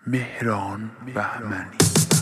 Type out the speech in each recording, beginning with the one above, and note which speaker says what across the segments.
Speaker 1: مهران بهمنی.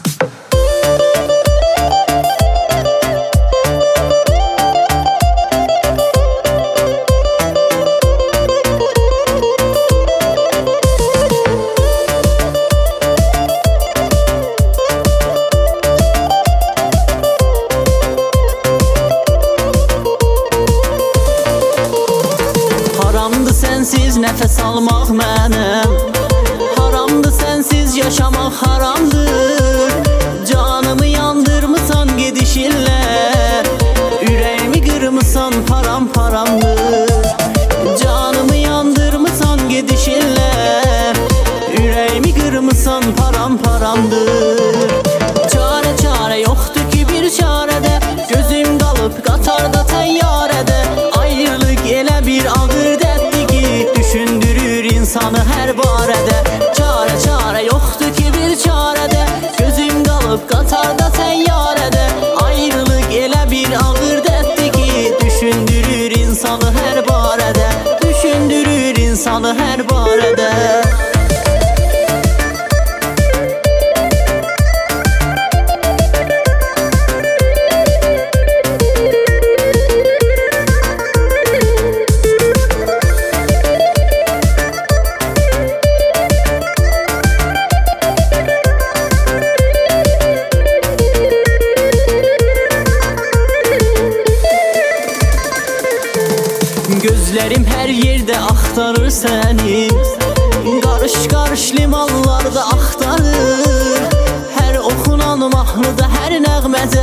Speaker 2: Haramdı sensiz nefes almaq mənim, haramdı sensiz yaşamaq haramdır. Canımı yandırmısan gedişinlə, ürəyimi qırmısan param-paramdır. Canımı yandırmısan gedişinlə, ürəyimi qırmısan param-paramdır. Çare yoxdur ki bir çarədə, gözüm qalıb qatarda təyyarədə. Ayrılıq elə bir ağır dərddir ki, düşündürür insanı hər barədə. Çare yoxdur ki bir çarədə, gözüm qalıb qatarda təyyarədə. Ayrılıq elə bir ağır dərddir ki, düşündürür insanı hər barədə. Düşündürür insanı hər barədə. Gözlərim hər yerdə axtarır səni, qarış-qarış limanlarda axtarır. Hər oxunan mahnıda, hər nəğmədə,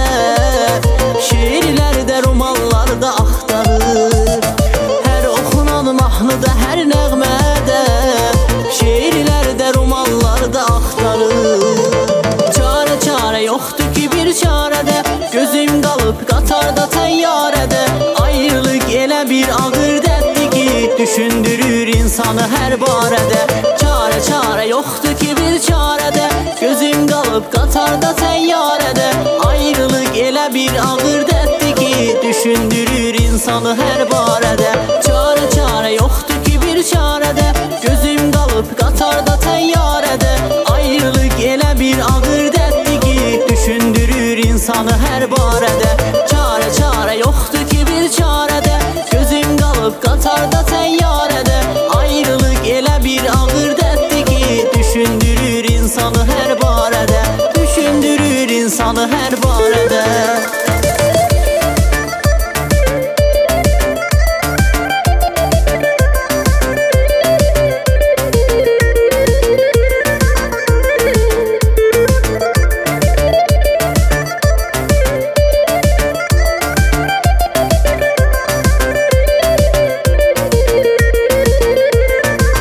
Speaker 2: şeirlərdə, romanlarda axtarır. Hər oxunan mahnıda, hər nəğmədə, şeirlərdə, romanlarda axtarır. Çare yoxdur ki bir çarədə, gözüm qalıb qatarda təyyarədə. Ayrılıq elə bir ağır dərddir ki, düşündürür insanı hər barədə. Çare yoxdur ki bir çarədə, gözüm qalıb qatarda təyyarədə. Ayrılıq elə bir ağır dərddir ki, düşündürür insanı hər barədə. Çare yoxdur ki bir çarədə, gözüm qalıb qatarda təyyarədə. Ayrılıq elə bir ağır dərddir ki, düşündürür insanı hər barədə. Çare yoxdur ki bir çarədə, gözüm qalıb qatarda təyyarədə. Ayrılıq elə bir ağır dərddir ki, düşündürür insanı hər barədə. Düşündürür insanı hər barədə.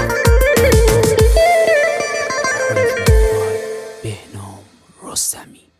Speaker 3: بهنام رستمی.